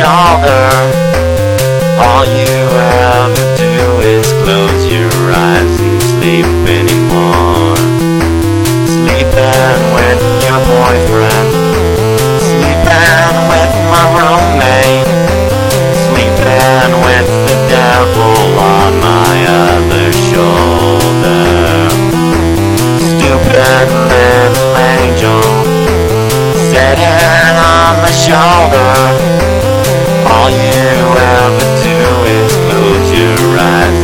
shoulder. All you ever do is close your eyes and sleep anymore. Sleeping with your boyfriend, sleeping with my roommate, sleeping with the devil on my other shoulder. Stupid little angel sitting on my shoulder. All you ever do is close your eyes